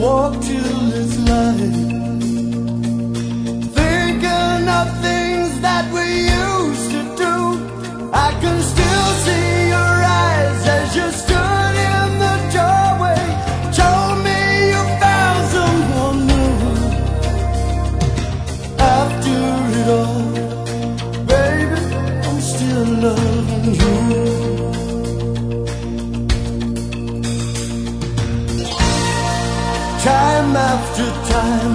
walk till it's light, thinking of things that we used to do. I can still see your eyes as you stood in the doorway, told me you found someone new. After it all, baby, I'm still loving you. Time after time,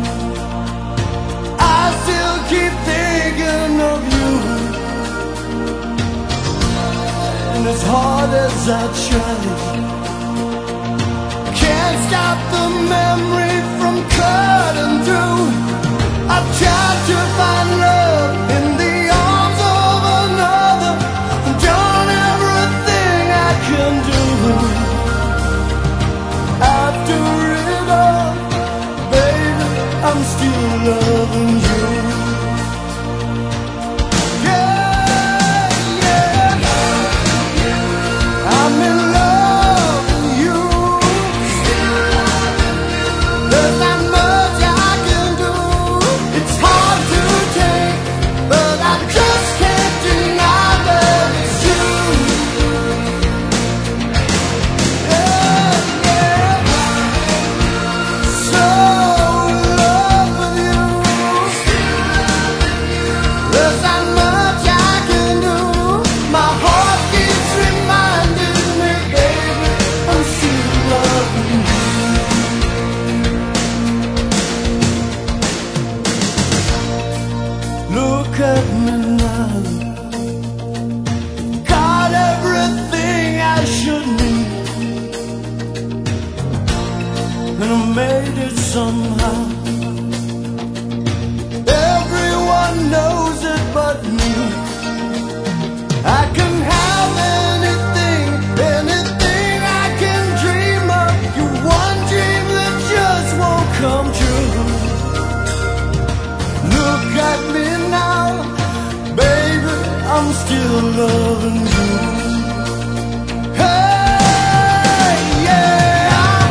I still keep thinking of you. And as hard as I try, can't stop the memory from cutting through. I've tried to find love in the arms of another, and done everything I can do. After it all, baby, I'm still loving you. Yeah, yeah, I'm in love with you. There's not much I can do. It's hard to take, but I just can't deny that it's you. Yeah, yeah, so in love with you. There's not much I can do. My heart keeps reminding me, baby, I'm still loving you. Look at me now, got everything I should need, and I made it somehow. Everyone knows it but me. I can have anything, anything I can dream of. You one dream that just won't come true. Look at me now, baby, I'm still loving you. Hey, yeah,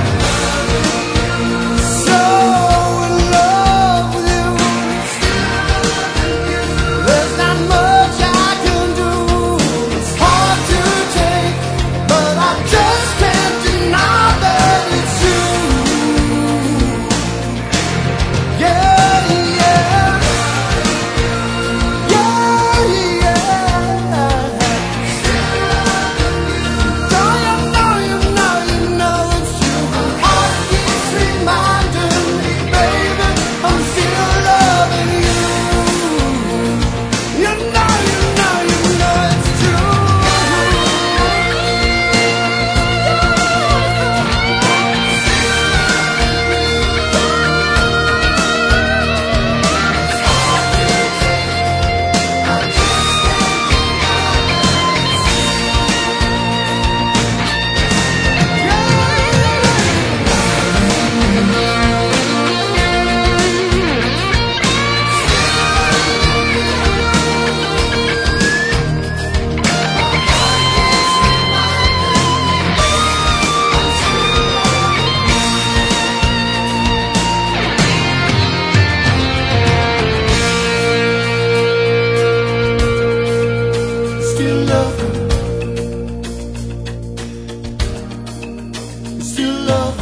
so in love with you. There's not much I can do. It's hard to take, but I just can't deny that it's you. Yeah, yeah, yeah, yeah. Don't you know, you know, you know it's true. My heart keeps reminding me, baby, I'm still loving you. You know, you know, you know it's true. Still love, still love.